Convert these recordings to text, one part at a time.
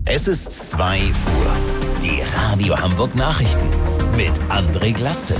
Es ist 2 Uhr. Die Radio Hamburg Nachrichten mit André Glatze.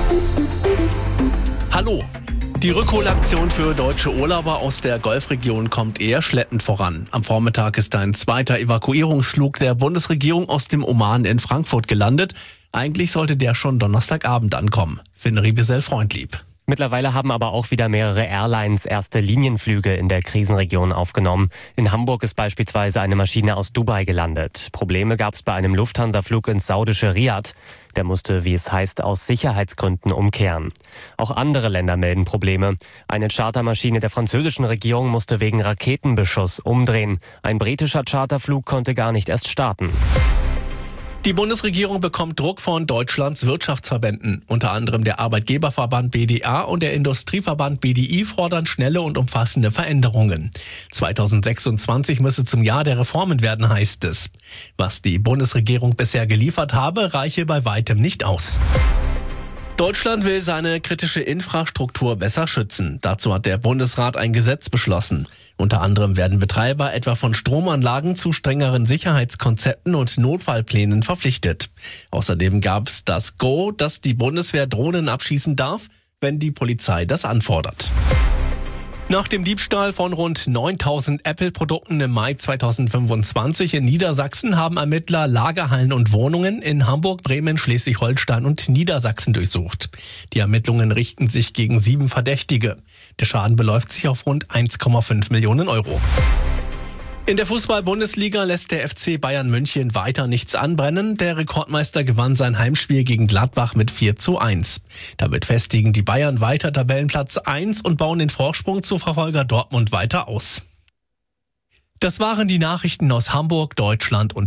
Hallo. Die Rückholaktion für deutsche Urlauber aus der Golfregion kommt eher schleppend voran. Am Vormittag ist ein zweiter Evakuierungsflug der Bundesregierung aus dem Oman in Frankfurt gelandet. Eigentlich sollte der schon Donnerstagabend ankommen. Finn Riebesell-Freundlieb. Mittlerweile haben aber auch wieder mehrere Airlines erste Linienflüge in der Krisenregion aufgenommen. In Hamburg ist beispielsweise eine Maschine aus Dubai gelandet. Probleme gab es bei einem Lufthansa-Flug ins saudische Riad. Der musste, wie es heißt, aus Sicherheitsgründen umkehren. Auch andere Länder melden Probleme. Eine Chartermaschine der französischen Regierung musste wegen Raketenbeschuss umdrehen. Ein britischer Charterflug konnte gar nicht erst starten. Die Bundesregierung bekommt Druck von Deutschlands Wirtschaftsverbänden. Unter anderem der Arbeitgeberverband BDA und der Industrieverband BDI fordern schnelle und umfassende Veränderungen. 2026 müsse zum Jahr der Reformen werden, heißt es. Was die Bundesregierung bisher geliefert habe, reiche bei weitem nicht aus. Deutschland will seine kritische Infrastruktur besser schützen. Dazu hat der Bundesrat ein Gesetz beschlossen. Unter anderem werden Betreiber etwa von Stromanlagen zu strengeren Sicherheitskonzepten und Notfallplänen verpflichtet. Außerdem gab es das Go, dass die Bundeswehr Drohnen abschießen darf, wenn die Polizei das anfordert. Nach dem Diebstahl von rund 9.000 Apple-Produkten im Mai 2025 in Niedersachsen haben Ermittler Lagerhallen und Wohnungen in Hamburg, Bremen, Schleswig-Holstein und Niedersachsen durchsucht. Die Ermittlungen richten sich gegen 7 Verdächtige. Der Schaden beläuft sich auf rund 1,5 Millionen Euro. In der Fußball-Bundesliga lässt der FC Bayern München weiter nichts anbrennen. Der Rekordmeister gewann sein Heimspiel gegen Gladbach mit 4:1. Damit festigen die Bayern weiter Tabellenplatz 1 und bauen den Vorsprung zu Verfolger Dortmund weiter aus. Das waren die Nachrichten aus Hamburg, Deutschland und